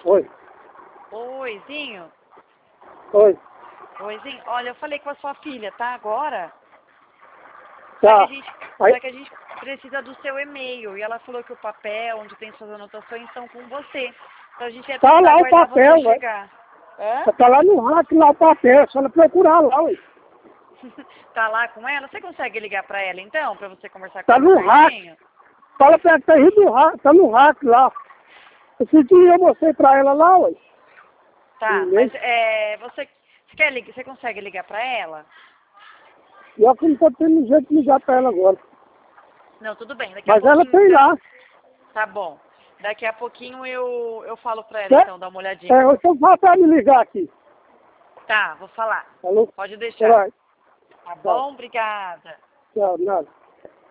Oi. Oizinho. Oi. Oizinho, olha, eu falei com a sua filha, tá? Agora. Tá. Só que a gente precisa do seu e-mail. E ela falou que o papel onde tem suas anotações estão com você. Então a gente ia Tá precisar lá o aguardar papel, você ué. chegar. Hã? Tá lá no rack, lá o papel. É só ela procurar lá, ué. Tá lá com ela? Você consegue ligar pra ela então, pra você conversar com Tá ela no rack. certinho? Fala pra ela que tá aí do rack, tá no rack lá. Esse dia eu mostrei pra ela lá, ué. Tá, mas você consegue ligar pra ela? E eu que não tô tendo jeito de ligar pra ela agora. Não, tudo bem. Daqui a Mas ela pouquinho tem então. lá. Tá bom. Daqui a pouquinho eu falo pra ela então, dá uma olhadinha. Eu só falo pra me ligar aqui. Tá, vou falar. Alô? Pode deixar. Vai. Tá Tchau. bom? Obrigada. Tchau, nada.